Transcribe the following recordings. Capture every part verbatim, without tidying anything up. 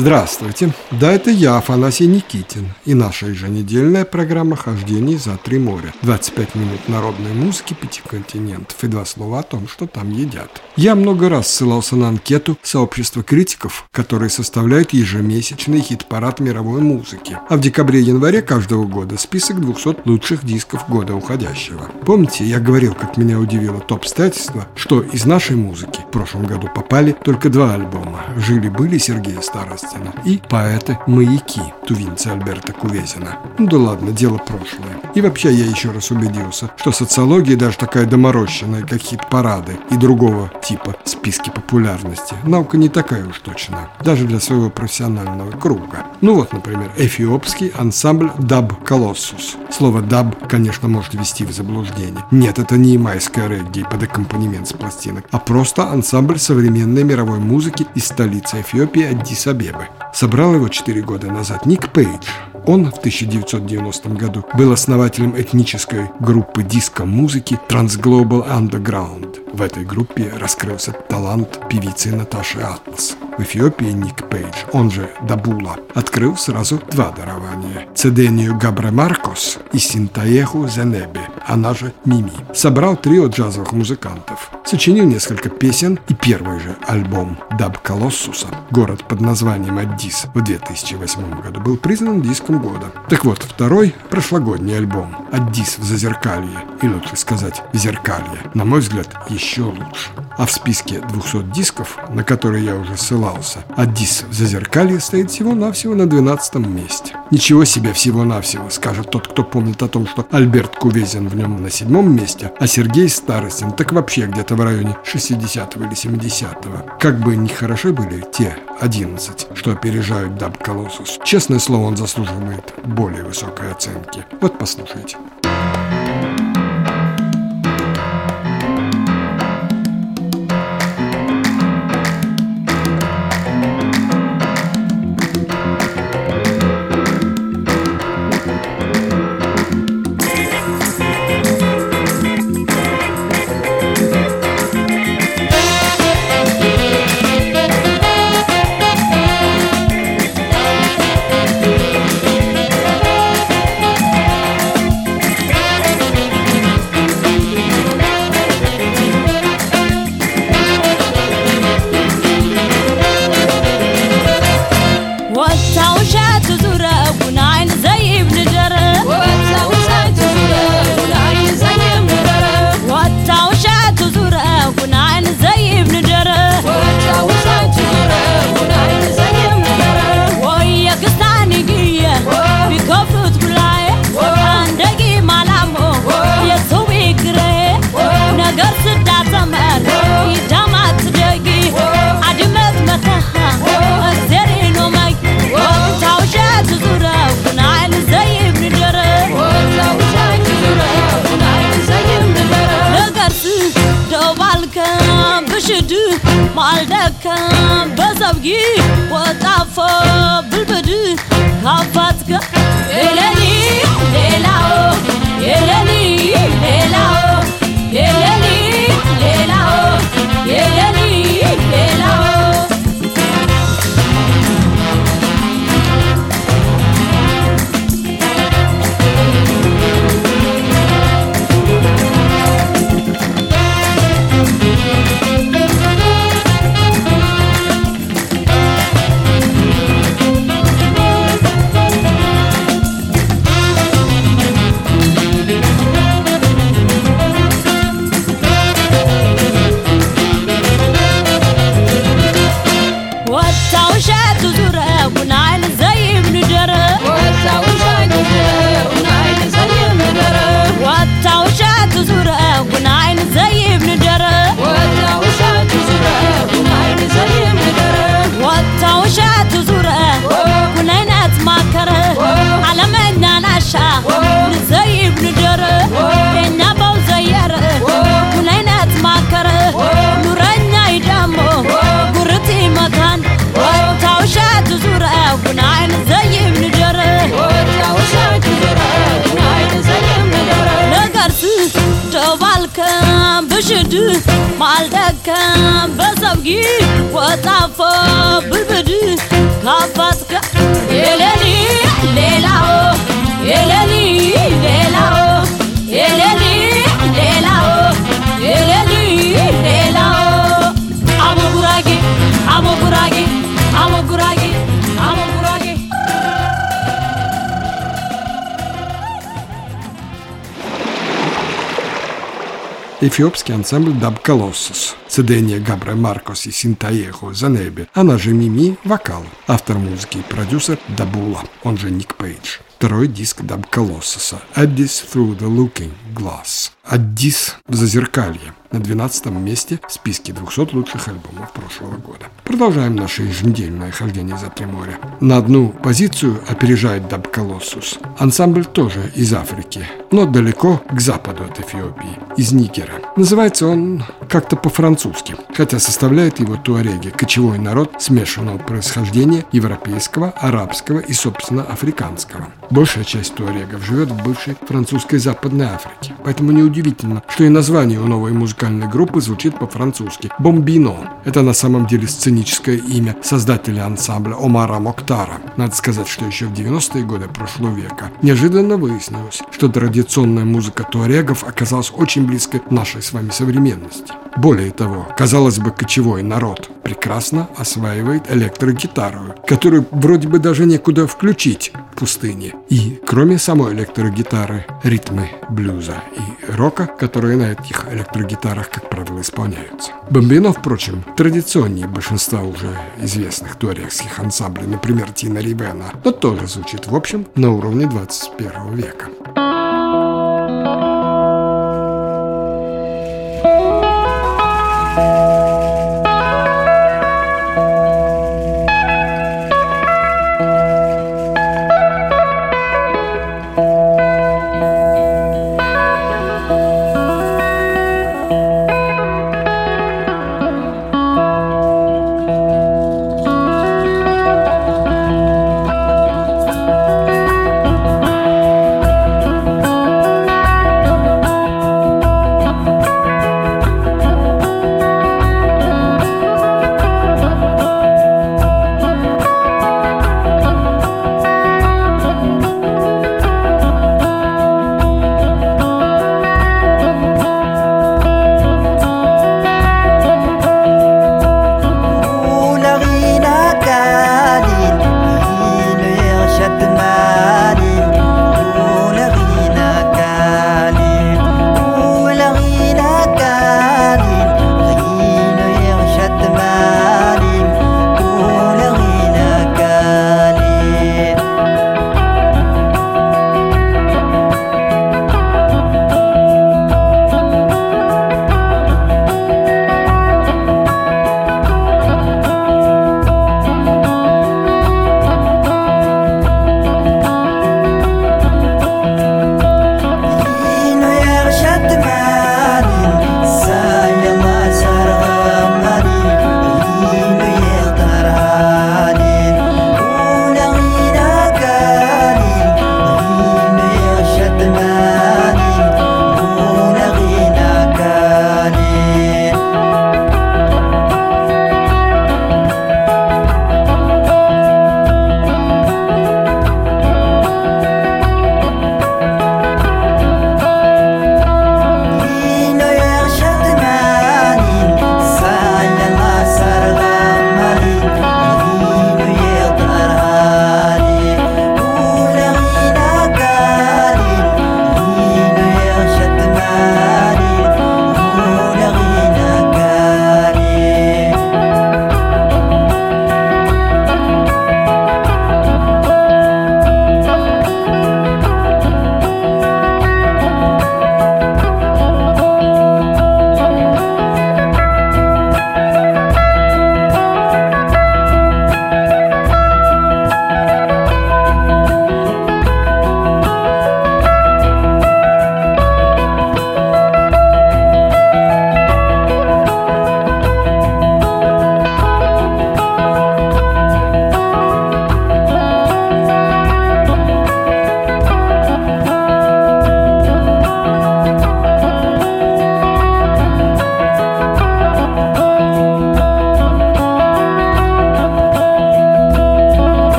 Здравствуйте, да, это я, Афанасий Никитин, и наша еженедельная программа «Хождение за три моря». двадцать пять минут народной музыки пяти континентов и два слова о том, что там едят. Я много раз ссылался на анкету сообщества критиков, которые составляют ежемесячный хит-парад мировой музыки. А в декабре-январе каждого года список двухсот лучших дисков года уходящего. Помните, я говорил, как меня удивило то обстоятельство, что из нашей музыки в прошлом году попали только два альбома «Жили-были» Сергея Старостина и «Поэты-маяки» тувинца Альберта Кувезина. Ну да ладно, дело прошлое. И вообще я еще раз убедился, что социология, даже такая доморощенная, как хит-парады и другого типа списки популярности, наука не такая уж точная, даже для своего профессионального круга. Ну вот, например, эфиопский ансамбль Dub Colossus. Слово «даб», конечно, может ввести в заблуждение. Нет, это не ямайская регги под аккомпанемент с пластинок, а просто ансамбль современной мировой музыки из столицы Эфиопии Аддис-Абебы. Собрал его четыре года назад Ник Пейдж. Он в тысяча девятьсот девяностом году был основателем этнической группы диско-музыки Transglobal Underground. В этой группе раскрылся талант певицы Наташи Атлас. В Эфиопии Ник Пейдж, он же Дабула, открыл сразу два дарования – Цедению Габре Маркос и Синтаеху Зенебе, она же Мими. Собрал трио джазовых музыкантов, сочинил несколько песен, и первый же альбом Dub Colossus, город под названием Аддис, в две тысячи восьмом году был признан диском года. Так вот, второй прошлогодний альбом «Аддис в Зазеркалье», и лучше сказать «В Зеркалье», на мой взгляд, еще лучше. А в списке двухсот дисков, на которые я уже ссылался, «Аддис в Зазеркалье» стоит всего-навсего на двенадцатом месте. Ничего себе всего-навсего, скажет тот, кто помнит о том, что Альберт Кувезин в нем на седьмом месте, а Сергей Старостин так вообще где-то в районе шестидесятого или семидесятого. Как бы ни хороши были те одиннадцать, что опережают Dub Colossus, честное слово, он заслуживает более высокой оценки. Вот послушайте. مالدك بزوجي وطافة بالبدو كافتك يلاني ليلاو يلاني ليلاو يلاني ليلاو يلاني ليلاو مالدك بزوجي وطافة بالبدو ካፋትከ የለሊ ሌላው የለሊ ሌላው የለሊ ሌላው የለሊ ሌላው አሞ ጉራጌ አሞ ጉራጌ አሞ ጉራጌ አሞ ጉራጌ Эфиопский ансамбль Dub Colossus, Цедения Габре Маркос и Синтаехо Занебе, она же Мими, вокал, автор музыки и продюсер Дабула, он же Ник Пейдж. Второй диск Dub Colossus, Addis Through the Looking Glass. Addis в зазеркалье, на двенадцатом месте в списке двухсот лучших альбомов прошлого года. Продолжаем наше еженедельное хождение за три моря. На одну позицию опережает Dub Colossus. Ансамбль тоже из Африки, но далеко к западу от Эфиопии, из Нигера. Называется он как-то по-французски, хотя составляет его туареги, кочевой народ смешанного происхождения европейского, арабского и, собственно, африканского. Большая часть туарегов живет в бывшей французской Западной Африке, поэтому неудивительно, что и название у новой музыкальной группы звучит по-французски «Бомбино». Это на самом деле сценическое имя создателя ансамбля Омара Моктара. Надо сказать, что еще в девяностые годы прошлого века неожиданно выяснилось, что традиционная музыка туарегов оказалась очень близкой к нашей с вами современности. Более того, казалось бы, кочевой народ прекрасно осваивает электрогитару, которую вроде бы даже некуда включить в пустыне. И кроме самой электрогитары, ритмы блюза и рока, которые на этих электрогитарах, как правило, исполняются. Бомбино, впрочем, традиционнее большинства уже известных туарегских ансамблей, например, Тина Ривена, но тоже звучит, в общем, на уровне двадцать первого века.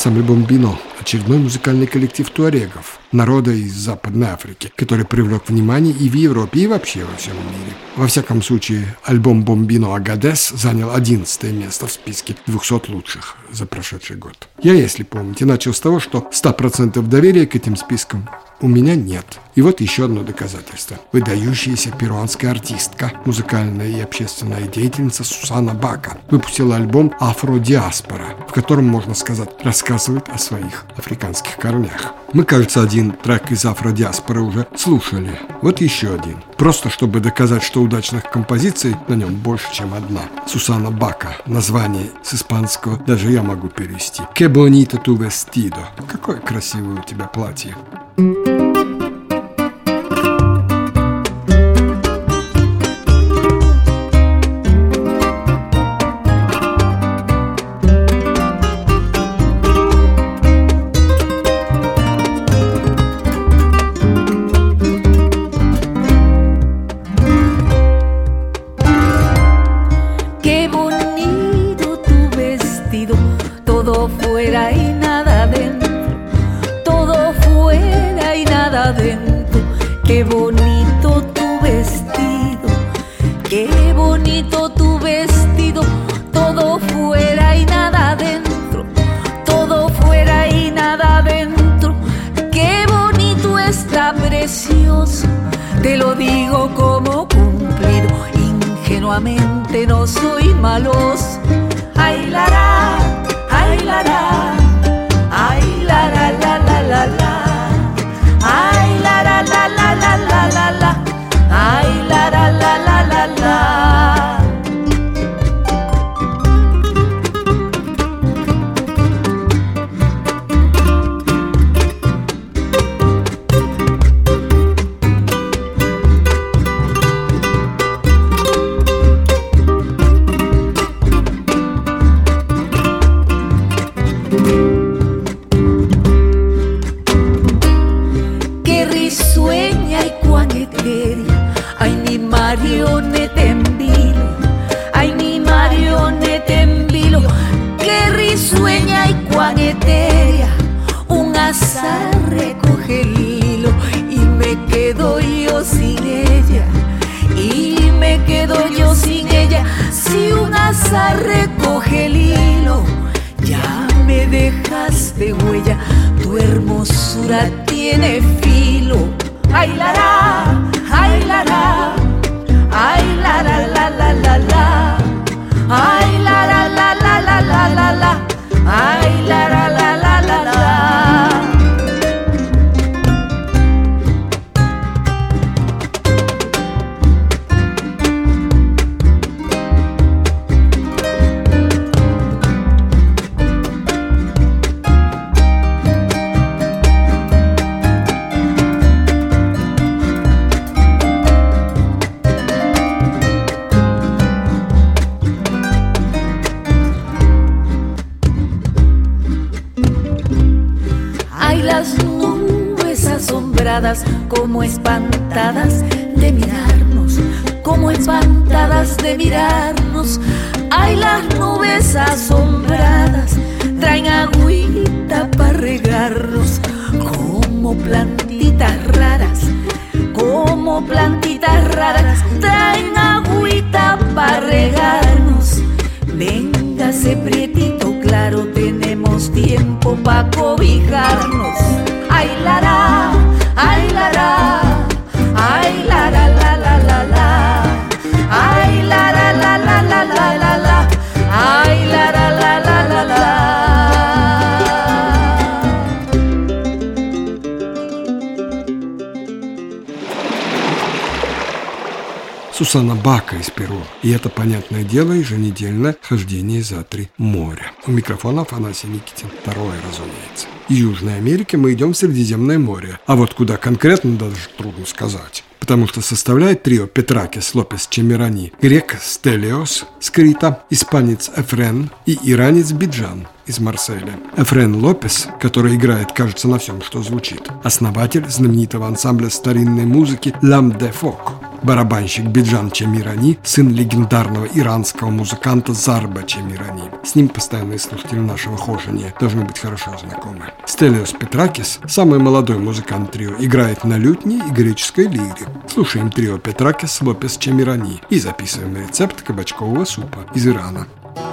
Ансамбль «Бомбино» – очередной музыкальный коллектив туарегов, народа из Западной Африки, который привлек внимание и в Европе, и вообще во всем мире. Во всяком случае, альбом «Бомбино Агадес» занял одиннадцатое место в списке двухсот лучших за прошедший год. Я, если помните, начал с того, что сто процентов доверия к этим спискам у меня нет. И вот еще одно доказательство. Выдающаяся перуанская артистка, музыкальная и общественная деятельница Сусана Бака выпустила альбом «Афродиаспора», в котором, можно сказать, рассказывает о своих африканских корнях. Мы, кажется, один трек из «Афродиаспоры» уже слушали. Вот еще один. Просто чтобы доказать, что удачных композиций на нем больше, чем одна. Сусана Бака. Название с испанского даже я могу перевести. «Que bonito tu vestido». Какое красивое у тебя платье. Todo fuera y nada dentro, todo fuera y nada dentro. Qué bonito tu vestido, qué bonito tu vestido. Todo fuera y nada dentro, todo fuera y nada dentro. Qué bonito está, precioso, te lo digo como cumplido. Ingenuamente no soy maloso. Ay, la, la. Ay, la, la, ay, la, la, la, la, la, la. Ay, la, la, la, la, la, la, la, la. Ay, la, la, la, la, la, la. Ay, mi marioneta en vilo, ay, mi marioneta en vilo, qué risueña y cuán etérea. Un azar recoge el hilo y me quedo yo sin ella, y me quedo yo sin ella. Si un azar recoge el hilo, ya me dejaste huella, tu hermosura tiene filo. Ay, la, la, ay, la, la, ay, la, la, la, la, la, la, ay, la, la, la, la, la, la, la, la, ay, la, la, la, la, la, la. Como espantadas de mirarnos, como espantadas de mirarnos. Ay, las nubes asombradas traen agüita para regarnos, como plantitas raras, como plantitas raras traen agüita para regarnos. Véngase, prietito claro, tenemos tiempo pa' cobijarnos. Ay, la, la, ay, la, la, ay, la, la, la, la, la, la, ay, la, la, la, la, la, la, la, la, ay, la, la, la, la, la, la. Сусана Бака из Перу. И это, понятное дело, еженедельное хождение за три моря. У микрофона Афанасий Никитин. Второе, разумеется. Из Южной Америки мы идем в Средиземное море. А вот куда конкретно, даже трудно сказать. Потому что составляет трио Петракис Лопес Чемерани, грек Стелиос с Крита, испанец Эфрен и иранец Биджан из Марселя. Эфрен Лопес, который играет, кажется, на всем, что звучит. Основатель знаменитого ансамбля старинной музыки «L'Âme de Phoque». Барабанщик Биджан Чемирани, сын легендарного иранского музыканта Зарба Чемирани. С ним постоянные слушатели нашего хожения должны быть хорошо знакомы. Стелиос Петракис, самый молодой музыкант трио, играет на лютне и греческой лире. Слушаем трио Петракис Лопес Чемирани и записываем рецепт кабачкового супа из Ирана.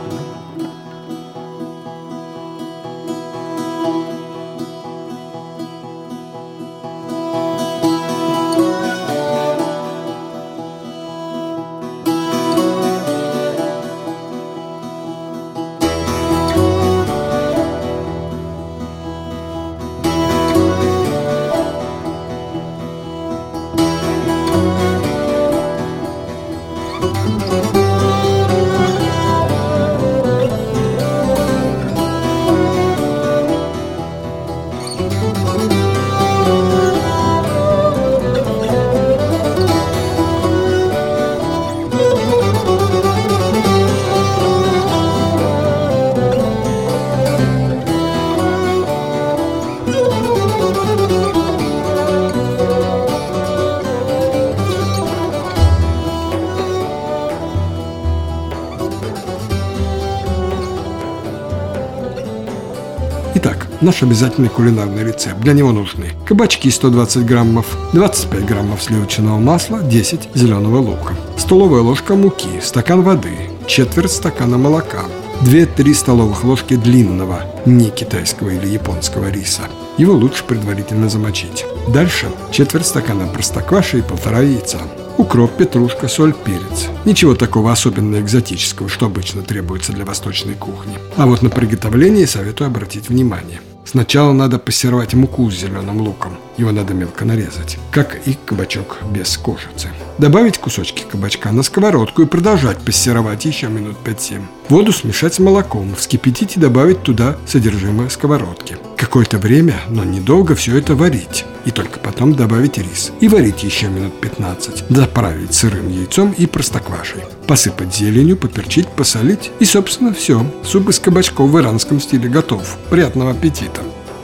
Итак, наш обязательный кулинарный рецепт. Для него нужны кабачки сто двадцать граммов, двадцать пять граммов сливочного масла, десять зеленого лука, столовая ложка муки, стакан воды, четверть стакана молока, две-три столовых ложки длинного, не китайского или японского риса. Его лучше предварительно замочить. Дальше четверть стакана простокваши и полтора яйца. Укроп, петрушка, соль, перец. Ничего такого особенно экзотического, что обычно требуется для восточной кухни. А вот на приготовление советую обратить внимание. Сначала надо пассеровать муку с зеленым луком. Его надо мелко нарезать, как и кабачок без кожицы. Добавить кусочки кабачка на сковородку и продолжать пассеровать еще минут пять-семь. Воду смешать с молоком, вскипятить и добавить туда содержимое сковородки. Какое-то время, но недолго, все это варить. И только потом добавить рис. И варить еще минут пятнадцать. Заправить сырым яйцом и простоквашей. Посыпать зеленью, поперчить, посолить. И, собственно, все. Суп из кабачков в иранском стиле готов. Приятного аппетита!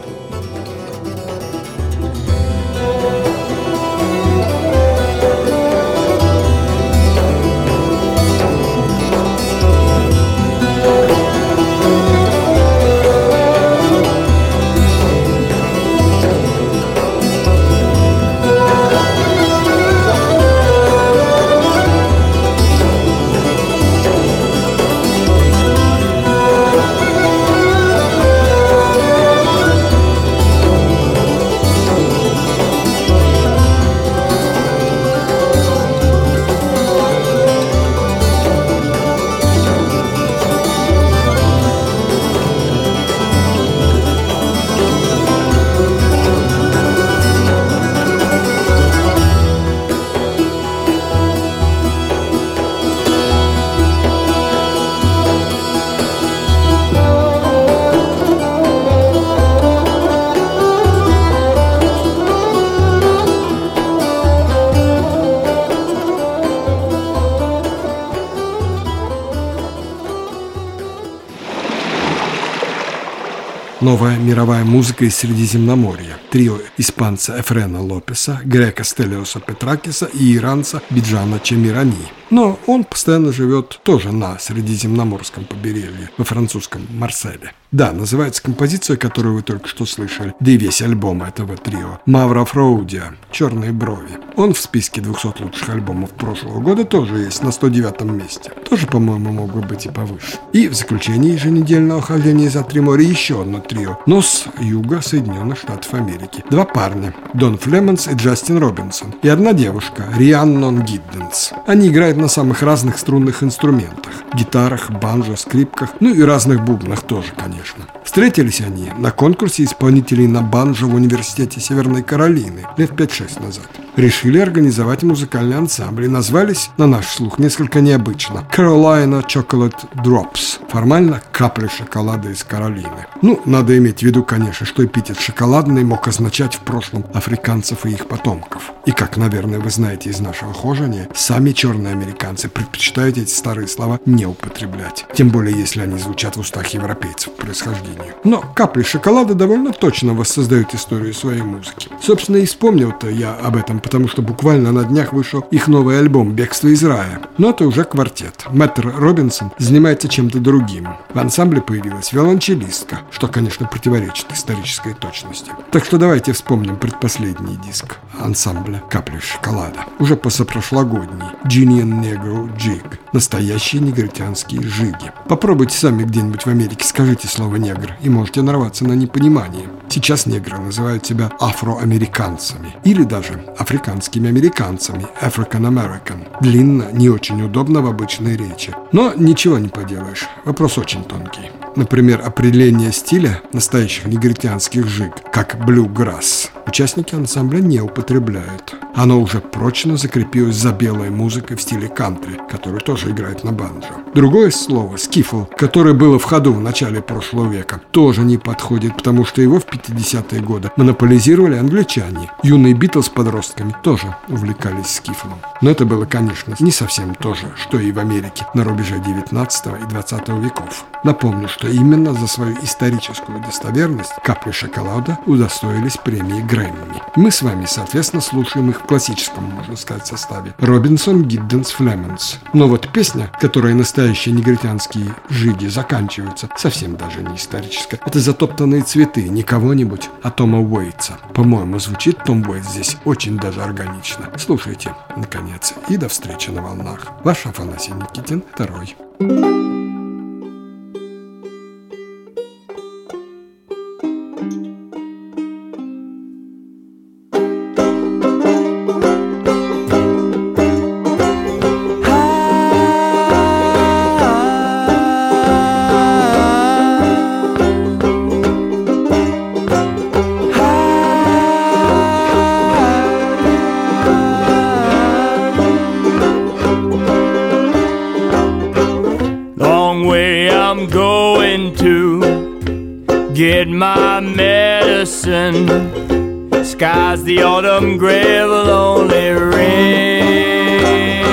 Новая мировая музыка из Средиземноморья. Трио испанца Эфрена Лопеса, грека Стелиоса Петракиса и иранца Биджана Чемирани. Но он постоянно живет тоже на Средиземноморском побережье, во французском Марселе. Да, называется композиция, которую вы только что слышали, да и весь альбом этого трио. Мавро Фроудиа «Черные брови». Он в списке двухсот лучших альбомов прошлого года тоже есть, на сто девятом месте. Тоже, по-моему, мог бы быть и повыше. И в заключении еженедельного хождения за три моря еще одно трио, но с юга Соединенных Штатов Америки. Два парня, Дон Флемонс и Джастин Робинсон. И одна девушка, Рианнон Гидденс. Они играют на самых разных струнных инструментах. Гитарах, банджо, скрипках, ну и разных бубнах тоже, конечно. Встретились они на конкурсе исполнителей на банджо в университете Северной Каролины лет пять-шесть назад. Решили организовать музыкальный ансамбль и назвались, на наш слух, несколько необычно. Carolina Chocolate Drops. Формально капли шоколада из Каролины. Ну, надо иметь в виду, конечно, что эпитет «шоколадный» мог означать в прошлом африканцев и их потомков. И как, наверное, вы знаете из нашего хожения, сами черные американцы предпочитают эти старые слова не употреблять. Тем более, если они звучат в устах европейцев по происхождению. Но «Капли шоколада» довольно точно воссоздают историю своей музыки. Собственно, и вспомнил-то я об этом, потому что буквально на днях вышел их новый альбом «Бегство из рая». Но это уже квартет. Мэттер Робинсон занимается чем-то другим. В ансамбле появилась виолончелистка, что, конечно, противоречит исторической точности. Так что давайте вспомним предпоследний диск ансамбля «Капли шоколада». Уже позапрошлогодний «Genian Negro Jig». Настоящие негритянские жиги. Попробуйте сами где-нибудь в Америке, скажите слово «негр», и можете нарваться на непонимание. Сейчас негры называют себя афроамериканцами или даже африканскими американцами, African American. Длинно, не очень удобно в обычной речи. Но ничего не поделаешь, вопрос очень тонкий. Например, определение стиля настоящих негритянских жиг, как блюграсс, участники ансамбля не употребляют. Оно уже прочно закрепилось за белой музыкой в стиле кантри, который тоже играет на банджо. Другое слово, скифл, которое было в ходу в начале прошлого века, тоже не подходит, потому что его в пятидесятые годы монополизировали англичане. Юные Битлз с подростками тоже увлекались скифлом. Но это было, конечно, не совсем то же, что и в Америке на рубеже девятнадцатого и двадцатого веков. Напомню, что именно за свою историческую достоверность «Капли шоколада» удостоились премии Грэмми. Мы с вами, соответственно, слушаем их в классическом, можно сказать, составе. Робинсон, Гидденс, Флеменс. Но вот песня, которой настоящие негритянские жиги заканчиваются, совсем даже не историческая. Это «Затоптанные цветы», не кого-нибудь, а Тома Уэйтса. По-моему, звучит Том Уэйтс здесь очень даже органично. Слушайте, наконец, и до встречи на волнах. Ваш Афанасий Никитин, второй. Get my medicine. Skies the autumn gray will only rain.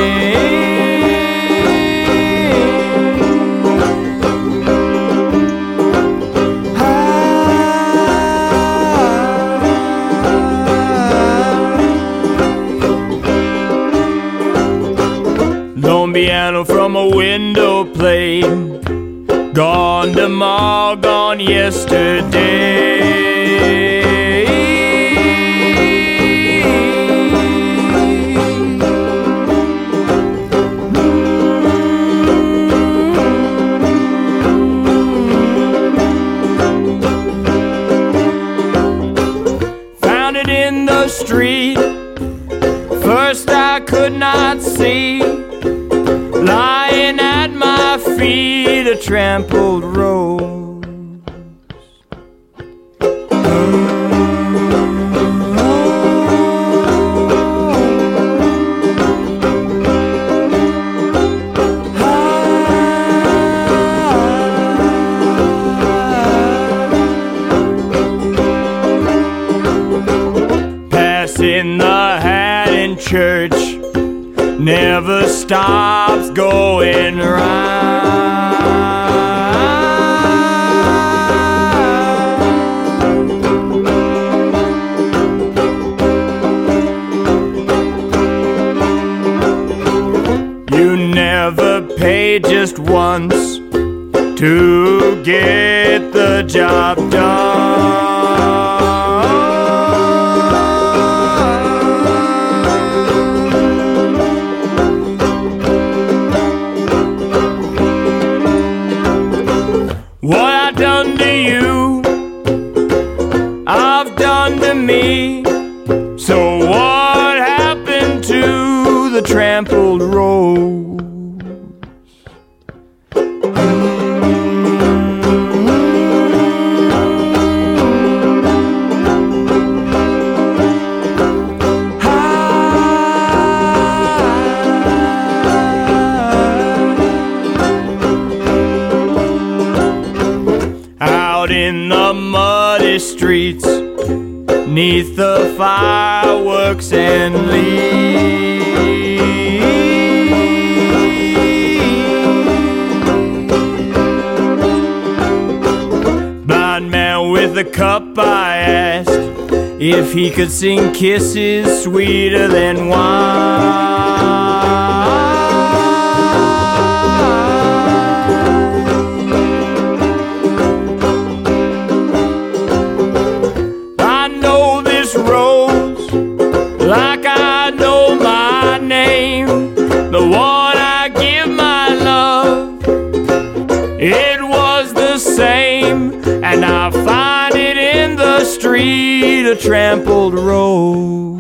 Lone piano from a window plane. Gone tomorrow, gone yesterday. Found it in the street. First I could not see. Lying at my feet, a trampled rose. Passing the hat in church never stops going round. You never pay just once to get the job done. What I done to you, I've done to me. So what happened to the trampled rose? In the muddy streets, 'neath the fireworks and if he could sing kisses sweeter than wine. I know this rose like I know my name, the one I give my love, it was the same, and I find it in the street, a trampled road.